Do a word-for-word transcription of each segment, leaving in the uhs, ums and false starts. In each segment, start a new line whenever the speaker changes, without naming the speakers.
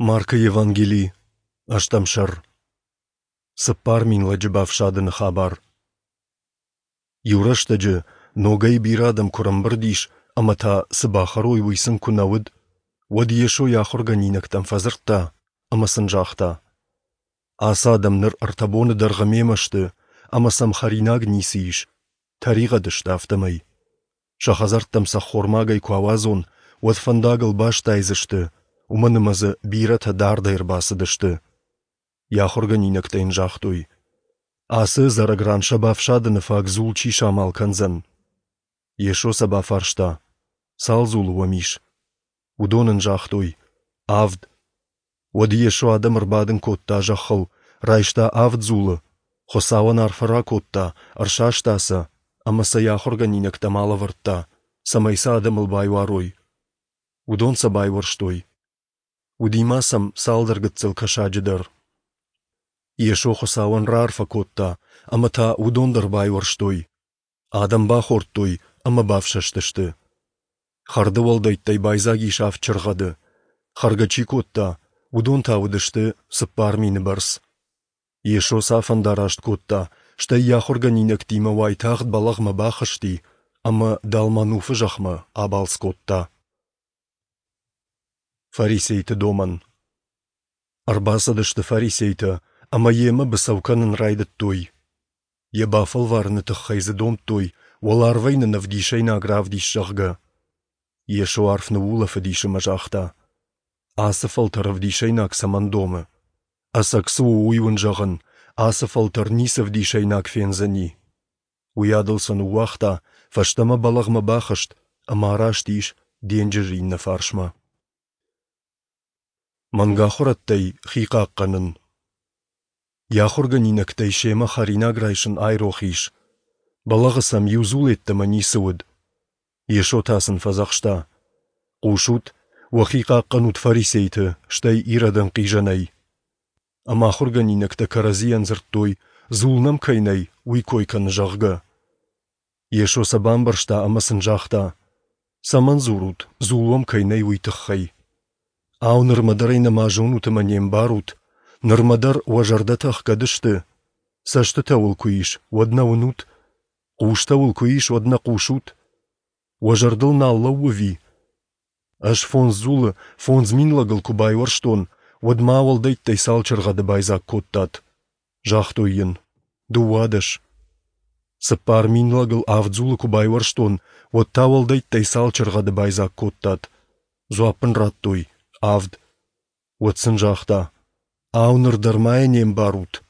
Марка Евангелий, аштамшар. Сыппар минла джибавшадын хабар. Юраштаджы, ногай бирадам курамбырдиш, амата сыбахарой вайсын кунавыд, вад ешо яхорганинактам фазыртта, амасын жахта. Асадам ныр артабоны даргамемашты, амасам харинаг нисиш, таригадыш дафтамай. Шахазарттам сахормагай куавазон, вад фандагал баштайзышты, уманымазы бирата дардайр басыдышты. Яхорганинактайн жахтой. Асы зарагран шабавшадыны фагзул чиша малканзан. Ешо сабафаршта. Салзул уамиш. Удонын жахтой. Авд. Вад ешо адам рбадын котта жахыл. Райшта авд зулы. Хосаван арфара котта. Аршаштаса. Амаса яхорганинакта малавыртта. Самайса адамыл байварой. Удон сабайварштой. Удимасам салдаргыцыл кашаджыдар. Ешо хосаван рарфа котта, амата удондар байварштой. Адам бахортой, ама бавшаштышты. Харды валдайттай байзаги шаф чырғады. Харгачи котта, удон тавыдышты, сыппар мини барс. Ешо сафандарашт котта, штай яхорганинак тима вайтахт балағма бахышти, ама далмануфы жахма абалс котта. Фарисейті доман. Арбасадышты фарисейті, ама емі бісауканын райды той. Ебафыл варны тұққайзы дом той, ол арвайны навдишайна агравдиш жағға. Ешо арфны улафы диші мажақта. Асы фалтар авдишайнак саман домы. Асаксу уйвын жағын, асы фалтар нисов дишайнак фензани. Уядылсын уақта, фаштама балағма бақышт, ама араштиш денджеринна фаршма. Мангахораттай хиқаққанын. Яхорганинактай шема харинаграйшын айрохиш. Балағысам юзул еттіма нисуыд. Ешо тасын фазақшта. Қушут, уахиқаққанут фарисейті, штай ирадан қижанай. Ама хорганинакта каразиян зырттой, зулнам кайнай, уйкойкан жағға. Ешо сабамбаршта амасын жақта. Саман зурут, зулвам кайнай уйтықхай. Ау нырмадарайна мажонутыма нем барут, нырмадар уажардатах кадышты. Сашты тауыл куиш, вадна унут, қуш тауыл куиш, вадна қушут. Уажардыл налла уви. Аш фон зулы, фон зминлагыл кубай варштон, вадма авалдайттай салчырғады байзак коттат. Жақтойын, дуадыш. Сыппар минлагыл авдзулы кубай варштон, вад тавалдайттай салчырғады байзак коттат. Зуапын раттой. Авд. Уатсын жақта. Ауныр дармайнем барут.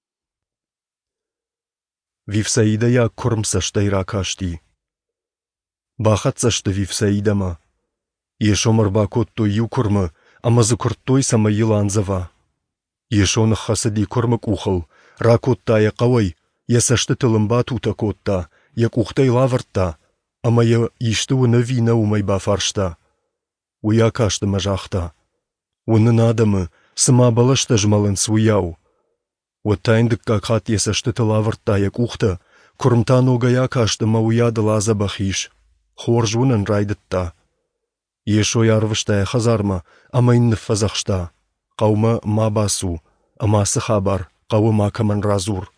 Вифсаида я кормсаштай ракашти. Бахатсашты вифсаидама. Ешомыр бакотто юкурмы, амазы курттой сама еланзава. Ешоны хасади кормык ухыл, ракотта я қавай, ясашты тылымба тута котта, як ухтай лавыртта, ама я ишты уны вина умай бафаршта. Уя кашты мажахта. Унын адамы, сыма балашта жмалын суяу. Уаттайндык какат есашты тылавыртта як ухта, курмтан огая кашты ма уяды лаза бахиш. Хорж унын райдытта. Ешо ярвыштай хазарма, ама инны фазахшта. Қаума ма басу, амасы хабар, қауы макаман разур.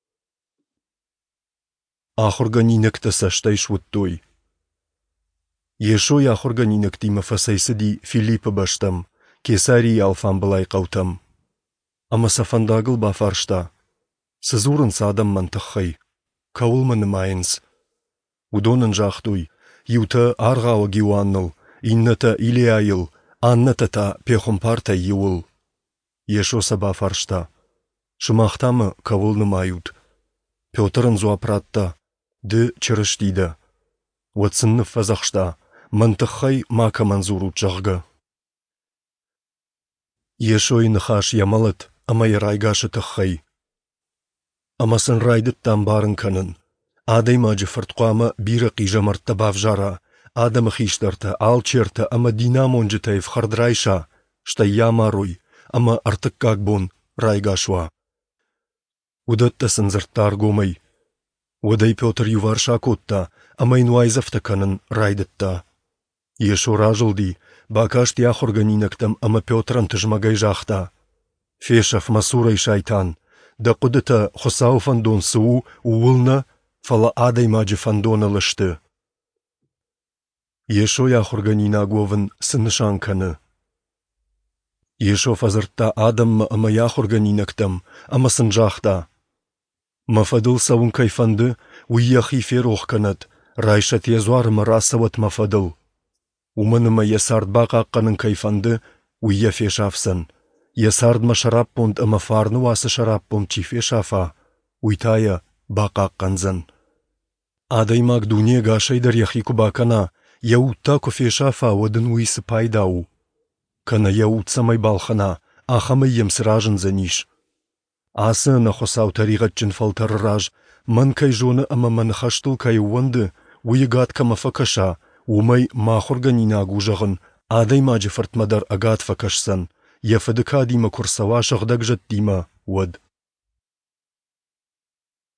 Ахорганинекті саштай швуттой. Ешо яхорганинак тима фасайсыди Филиппа баштам, Кесарий алфам былай қаутам. Ама сафандагыл бафаршта. Сызурын садам мантықхай. Каулманы майынс. Удонын жақтуй. Юта арғауы геуанныл. Инната или айыл. Анната та пехомпарта юыл. Ешо сабафаршта. Шымақтамы кавулны мают. Петрын зуапратта. Ды чырыштида. Уатсынны фазақшта. Мантықхай мака манзурут жағға. Ешой нахаш ямалат, ама ярайгашы тықхай. Амасын райдыттан барын канын. Адай мажы фыртқуама биры қижамартта бавжара. Адамы хиштарта, алчерта, ама динамонжы тайф хардрайша. Шта ямаруй, ама артық какбон райгашуа. Удаттасын зырттар гомай. Удай Петр юварша котта, ама инуайзафта канын райдытта. Ешо ражылди, باكاشت يا خرغني نكتم أما بيوترن تجمعي جاختا فيشف مسوري شايتان دا قدتا خساو فندون سو وولنا فلا آدي ماجي فندون لشت يشو يا خرغني ناغوفن سنشان كان يشو فزرتا آدم أما يا خرغني نكتم أما سنجاختا ما فضل سون كيفند ويا خيفي روح كانت رايشت يزوار مراسوت ما فضل ومن ما يسارد باقا قنن كيفند ويا في شافسن يسارد ما شراب بوند أما فارن واس شراب بوند چي في شافا ويتايا باقا قنزن آداي ماك دونيا غاشي در يخيكو باكنا يو تاكو في شافا ودن ويس بايداو كان يو تسمي بالخنا آخمي يمسراجن زنيش آسان خساو طريقة جنفل ترراج من كي جون أما من خشتل كي وند ويقات كما فكشا ومي ما خرغني ناغو جغن آداي ما جفرت مدر أقات فكشسن يفدكا ديما كرسوا شغدق جد ديما ود